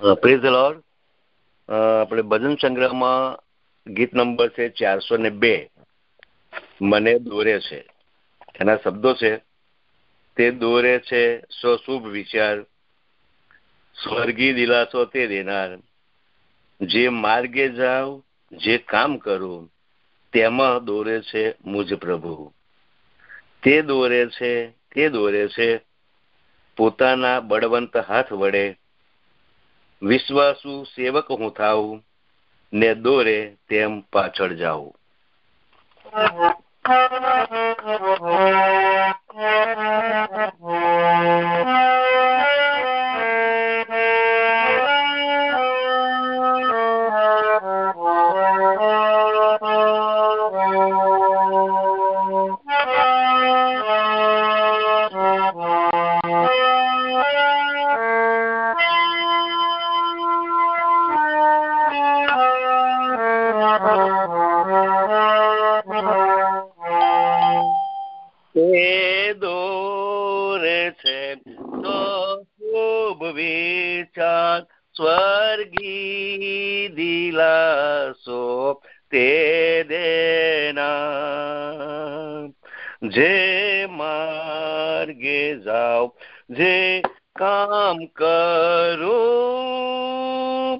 Praise the lord. આપણે ભજન સંગ્રહમાં ગીત નંબર છે 402, મને દોરે છે. એના શબ્દો છે, તે દોરે છે શુભ વિચાર, સ્વર્ગી દિલાસો તે દેનાર. જે માર્ગે જાવ, જે કામ કરું, તેમાં દોરે છે મુજ પ્રભુ. તે દોરે છે પોતાના બળવંત હાથ વડે. વિશ્વાસુ સેવક હું થાઉં, ને દોરે તેમ પાછળ જાઉં. સ્વર્ગી દિલાસો તે દેના. જે માર્ગે જાઓ, જે કામ કરું,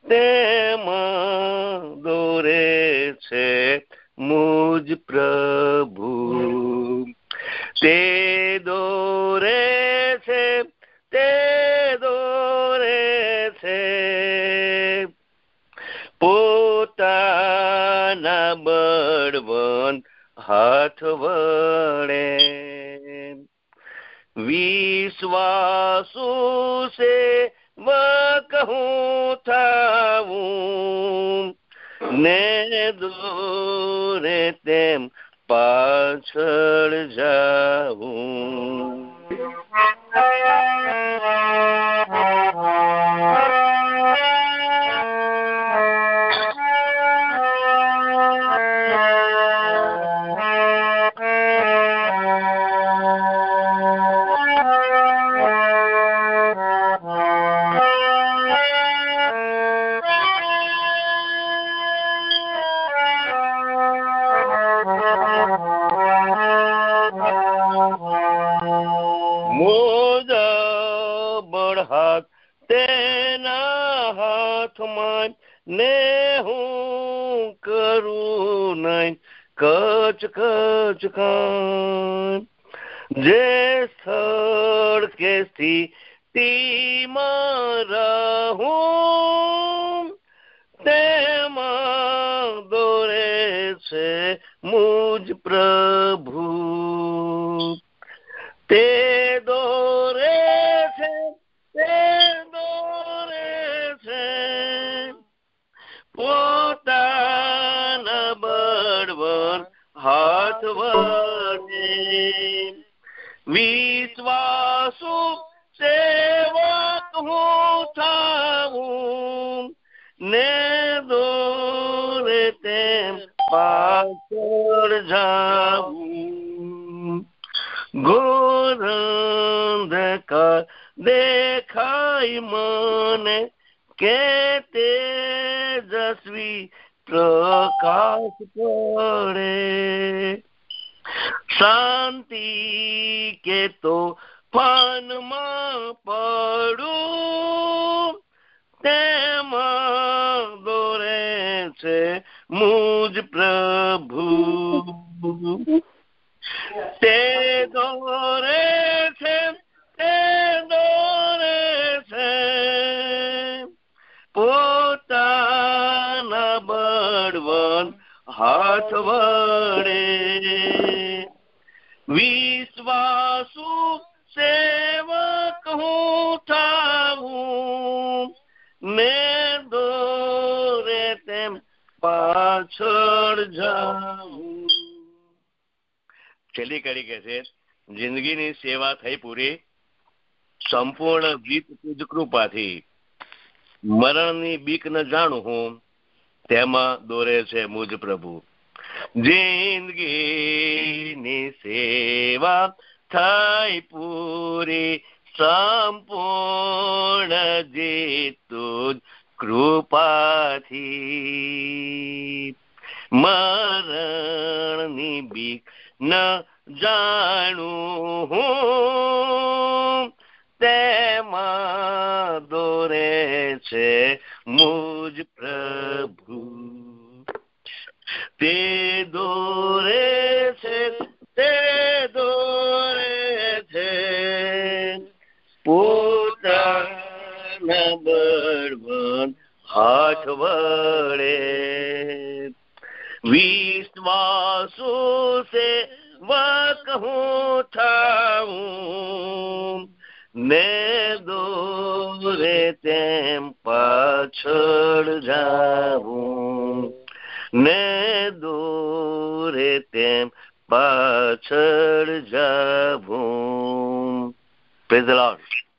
તેમાં દોરે છે મુજ પ્રભુ. તે દોરે છે, તે દોરે છે પોતાના બળવંત હાથ વડે. વિશ્વાસુ સેવક હું થાઉં, ને દોરે તેમ પાછળ જાઉં. તેના હાથમાં ને હું કરું નહીં કચ કચ કાન. જે સ્થળ કે સ્થિતિમાં રહું, તેમાં દોરે છે મુજ પ્રભુ. તે દોરે છે, તે દોરે છે પોતાના બળવંત હાથ વડે. વિશ્વાસુ સેવક હું થાઉં, ને દોરે તેમ પાછળ જાઉં. ઘોર અંધકાર દેખાય મને, કે તેજસ્વી પ્રકાશ પડે. શાંતિ કે તો ફનમાં પડું, તેમાં દોરે છે મુજ પ્રભુ. તે દોરે છે, તે દોરે છે પોતાના બળવંત હાથ વડે. વિશ્વાસુ સેવક હું થાઉં, ને દોરે તેમ પાછળ જાઉં. છેલ્લી કડી કે છે, જિંદગીની સેવા થઈ પૂરી, સંપૂર્ણ જીત તુજ કૃપાથી. મરણની બીક ન જાણું હું, તેમાં દોરે છે મુજ પ્રભુ. જિંદગીની સેવા થઈ પૂરી, સંપૂર્ણ જીત તુજ તુજ કૃપાથી. મરણની બીક ન જાણું હું, તેમાં દોરે છે મુજ પ્રભુ. તે દોરે છે પોતાના બળવાન હાથ વડે. વિશ્વાસુ સેવક હું થાઉં, ને દોરે તેમ પાછળ જાઉં, ને દોરે તેમ પાછળ જાઉં. Praise the lord.